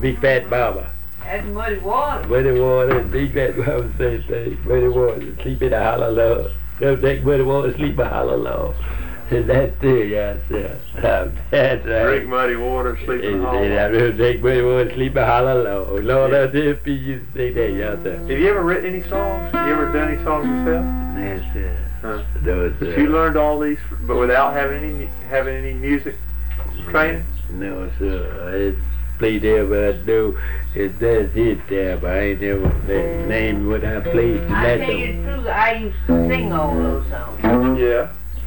Big Fat Mama. That's Muddy Water. Muddy Water and Big Fat Mama, same thing. Muddy Water, sleep in a hollow log. Don't take Muddy Water, sleep in a hollow log. And that's it, yes, yes. That's right. Drink muddy water, sleep in a hollow I log. will take Muddy Water, sleep in a hollow log. Lord, that's it. You used to say that, yes, sir. Have you ever written any songs? Have you ever done any songs yourself? Yes, sir. Huh. No, sir. You learned all these, but without having any music training? No, sir. I play there, but I know that's it there, but I ain't never named what I played. I tell you the truth, I used to sing all those songs. Yeah.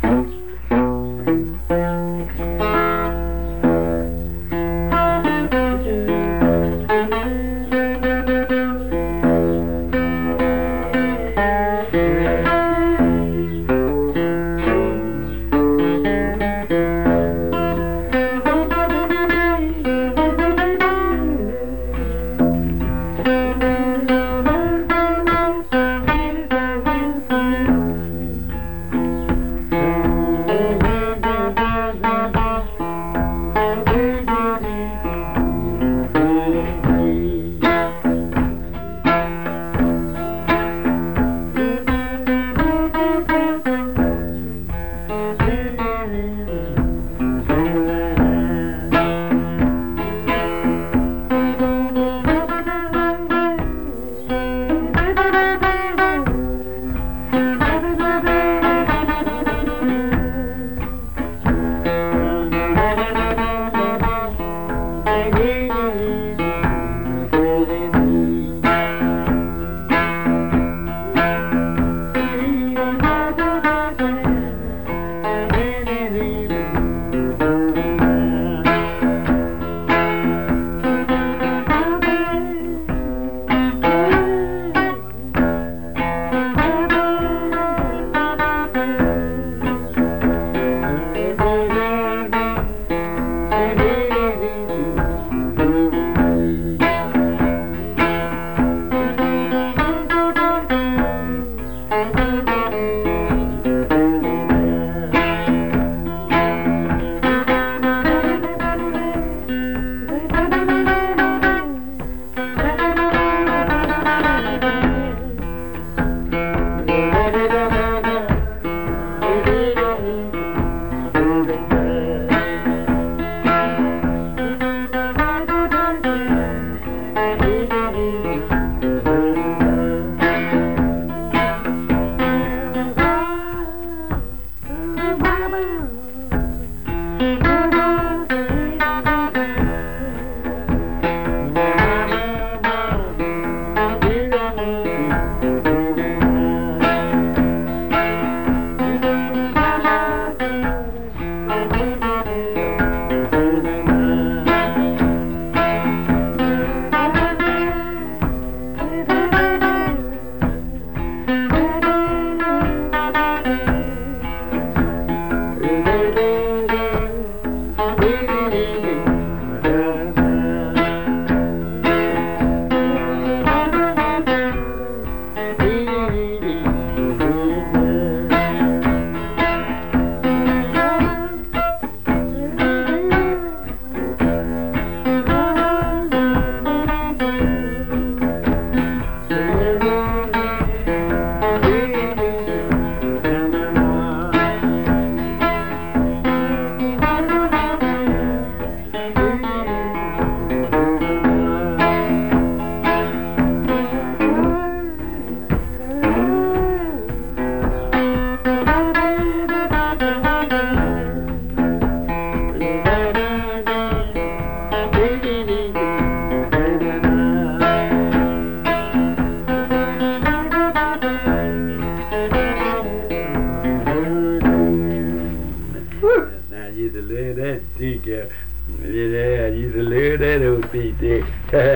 Yeah, I used to live that old beat there.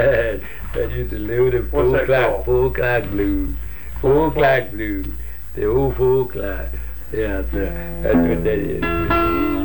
I used to live the What's that called? 4 o'clock blues. 4 o'clock blues. The old 4 o'clock. Yeah, that's what that is.